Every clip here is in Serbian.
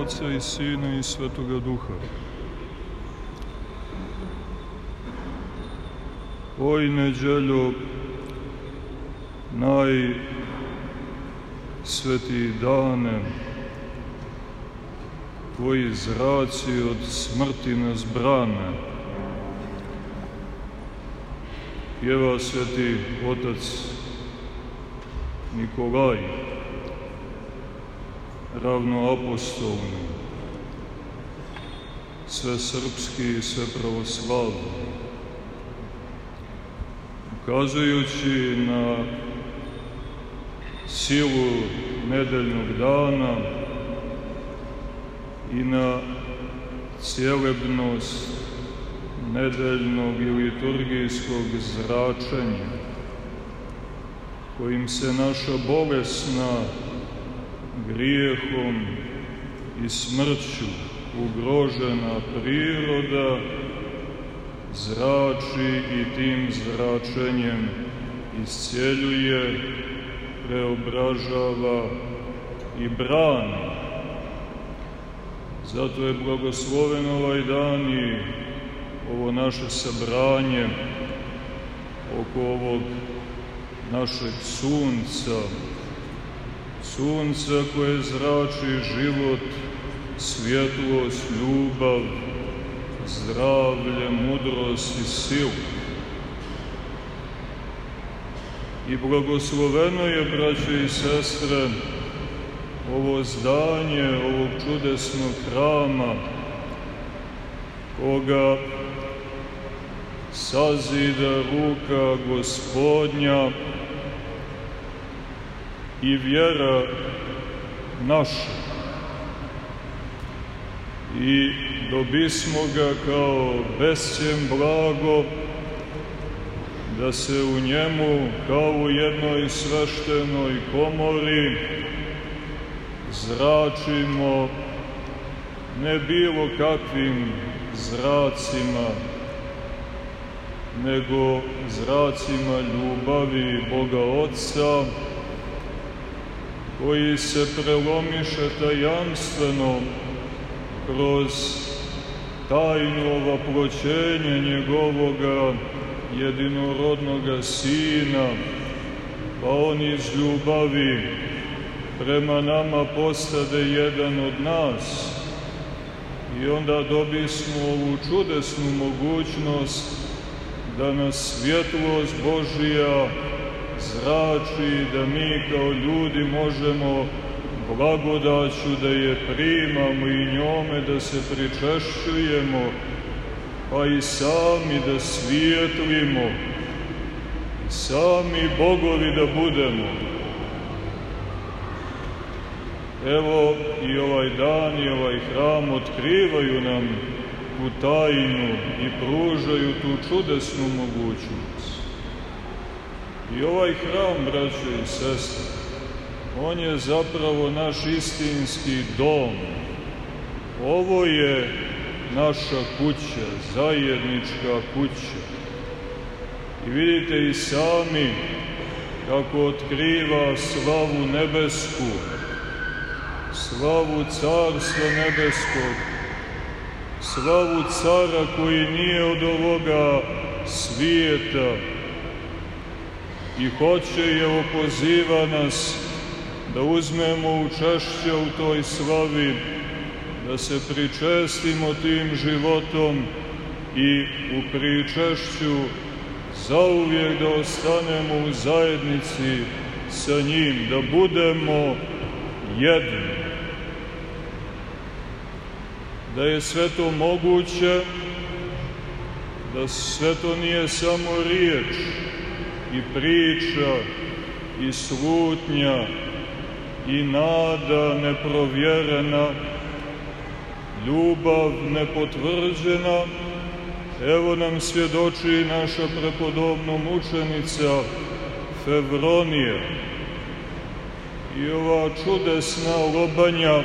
Oca i Sina i Svetoga Duha. Oj, neđeljo, najsvetiji dane, koji zraci od smrti nas brane, pjeva sveti otac Nikolaj, ravnoapostolni, svesrpski i svepravoslavni, ukazujući na silu nedeljnog dana i na cjelebnost nedeljnog i liturgijskog zračenja, kojim se naša bolesna grijehom i smrću ugrožena priroda zrači i tim zračenjem iscjeljuje, preobražava i brani. Zato je blagosloven ovaj dan i ovo naše sabranje oko ovog našeg sunca, sunca koje zrači život, svjetlost, ljubav, zdravlje, mudrost i silu. I blagosloveno je, braće i sestre, ovo zdanje ovog čudesnog hrama, koga sazida ruka Gospodnja i vjera naša. I dobismo ga kao bescjen blago, da se u njemu, kao u jednoj sveštenoj komori, zračimo ne bilo kakvim zracima, nego zracima ljubavi Boga Otca, koji se prelomiše tajanstveno kroz tajnu ovaploćenja njegovoga jedinorodnoga Sina, pa on iz ljubavi prema nama postade jedan od nas. I onda dobismo ovu čudesnu mogućnost da nas svjetlost Božija zrači, da mi kao ljudi možemo blagodaću da je primamo i njome da se pričešćujemo, pa i sami da svijetlimo, i sami bogovi da budemo. Evo i ovaj dan i ovaj hram otkrivaju nam tu tajnu i pružaju tu čudesnu mogućnost. I ovaj hram, braćo i sestre, on je zapravo naš istinski dom. Ovo je naša kuća, zajednička kuća. I vidite i sami kako otkriva slavu nebesku, slavu Carstva nebeskog, slavu Cara koji nije od ovoga svijeta i hoće i evo poziva nas da uzmemo učešće u toj slavi, da se pričestimo tim životom i u pričešću zauvijek da ostanemo u zajednici sa njim, da budemo jedni. Da je sve to moguće, da sve to nije samo riječ i priča i slutnja i nada neprovjerena, ljubav nepotvrđena, evo nam svjedoči naša prepodobna mučenica Fevronija. I ova čudesna lobanja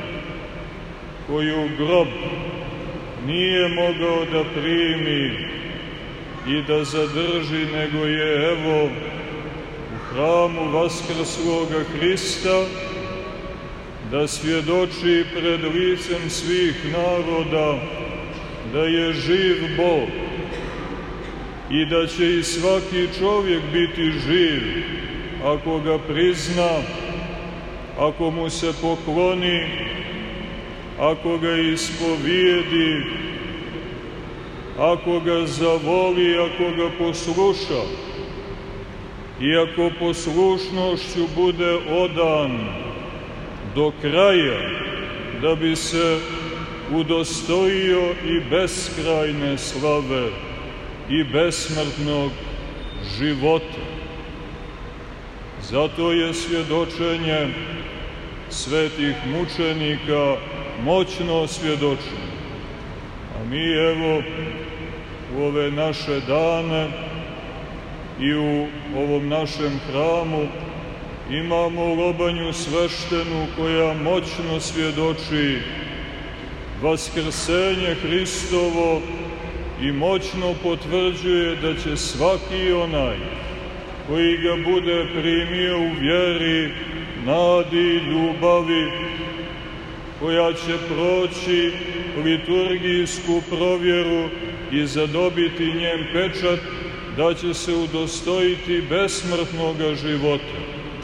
koju grob nije mogao da primi i da zadrži, nego je evo u hramu vaskrsloga Hrista da svjedoči pred licem svih naroda da je živ Bog i da će i svaki čovjek biti živ ako ga prizna, ako mu se pokloni, ako ga ispovijedi, ako ga zavoli, ako ga posluša i ako poslušnošću bude odan do kraja, da bi se udostojio i beskrajne slave i besmrtnog života. Zato je svjedočenje svetih mučenika moćno svjedočenje. A mi evo u ove naše dane i u ovom našem hramu imamo lobanju sveštenu koja moćno svjedoči vaskrsenje Hristovo i moćno potvrđuje da će svaki onaj koji ga bude primio u vjeri, nadi i ljubavi, koja će proći liturgijsku provjeru i zadobiti njen pečat, da će se udostojiti besmrtnoga života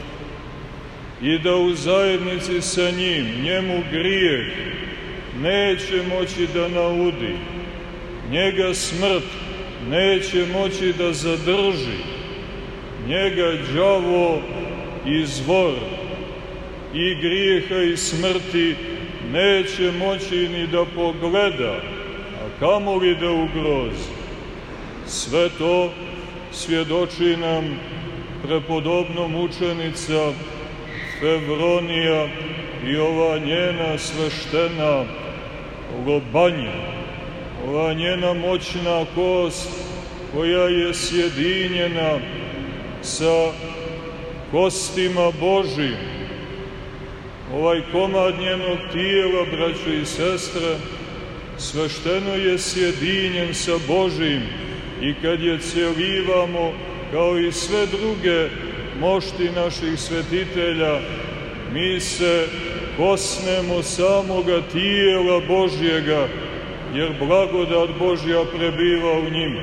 i da u zajednici sa njim njemu grijeh neće moći da naudi, njega smrt neće moći da zadrži, njega đavo i zvor i grijeha i smrti neće moći ni da pogleda, a kamoli da ugrozi. Sve to svjedoči nam prepodobno mučenica Fevronija i ova njena sveštena lobanja, ova njena moćna kost koja je sjedinjena sa kostima Božjim. Ovaj komad njenog tijela, braćo i sestre, svešteno je sjedinjen sa Božjim i kad je cjelivamo, kao i sve druge mošti naših svetitelja, mi se kosnemo samoga tijela Božjega, jer blagodat Božja prebiva u njima.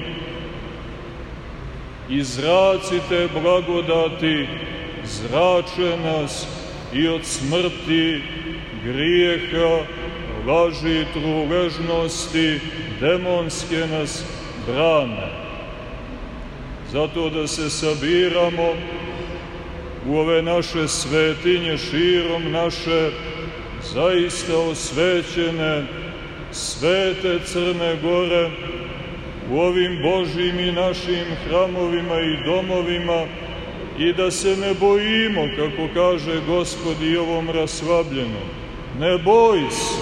I zraci te blagodati zrače nas i od smrti, grijeha, laži, truležnosti, demonske nas brane. Zato da se sabiramo u ove naše svetinje širom naše zaista osvećene svete Crne Gore, u ovim Božjim i našim hramovima i domovima, i da se ne bojimo, kako kaže Gospod i ovom rasvabljenom. Ne boj se,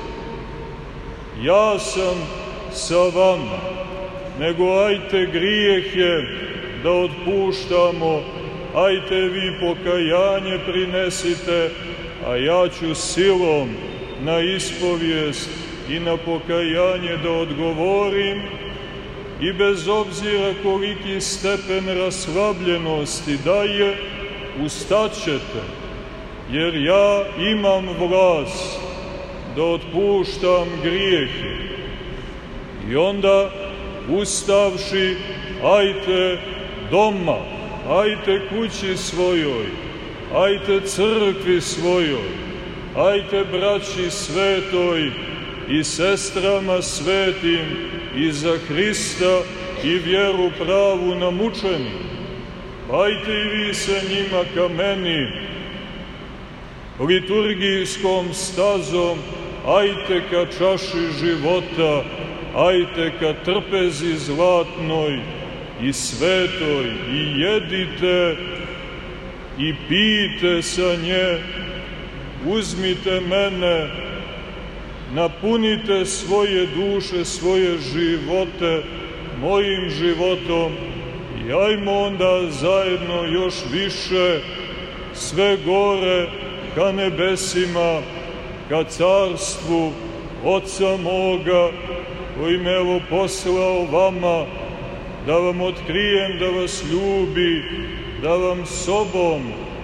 ja sam sa vama, nego ajte grijehe da otpuštamo, ajte vi pokajanje prinesite, a ja ću silom na ispovijest i na pokajanje da odgovorim, i bez obzira koliki stepen rasvabljenosti daje, ustaćete, jer ja imam vlast da otpuštam grijehe. I onda, ustavši, ajte doma, ajte kući svojoj, ajte crkvi svojoj, ajte braći svetoj i sestrama svetim i za Hrista i vjeru pravu na mučenju. Ajte i vi sa njima ka meni, liturgijskom stazom, ajte ka čaši života, ajte ka trpezi zlatnoj i svetoj, i jedite i pijte sa nje, uzmite mene, napunite svoje duše, svoje živote mojim životom i ajmo onda zajedno još više sve gore ka nebesima, ka carstvu Oca moga, koji me evo poslao vama, da vam otkrijem da vas ljubi, da vam sobom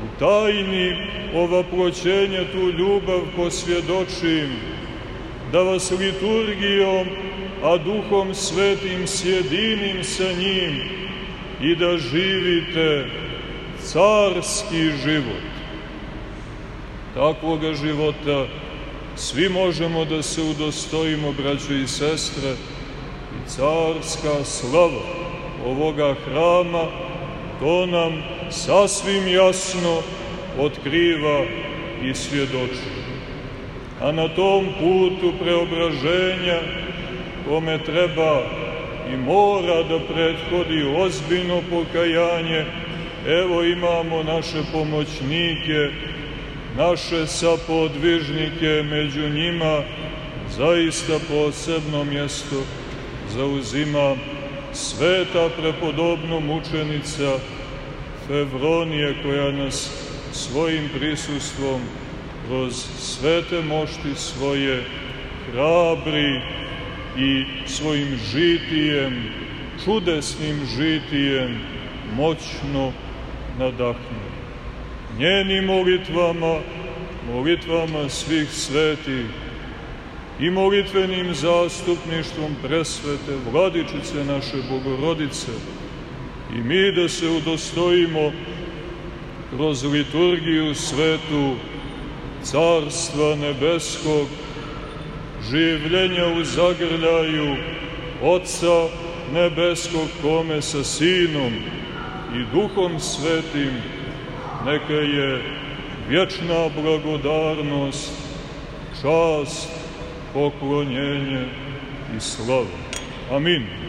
u tajni ovaploćenja tu ljubav posvjedočim, da vas liturgijom, a Duhom Svetim sjedinim sa njim i da živite carski život. Takvoga života svi možemo da se udostojimo, braćo i sestre, i carska slava ovoga hrama to nam sasvim jasno otkriva i svjedoči. A na tom putu preobraženja, kome treba i mora da prethodi ozbiljno pokajanje, evo imamo naše pomoćnike, naše sapodvižnike, među njima zaista posebno mjesto zauzima sveta prepodobno mučenica Fevronije, koja nas svojim prisustvom kroz svete mošti svoje hrabri i svojim žitijem, čudesnim žitijem, moćno nadahnu. Njenim molitvama, molitvama svih svetih i molitvenim zastupništvom presvete Vladičice naše Bogorodice i mi da se udostojimo kroz liturgiju svetu Carstva nebeskog, življenja u zagrljaju Otca nebeskog, kome sa Sinom i Duhom Svetim neka je vječna blagodarnost, čast, poklonjenje i slava. Amin.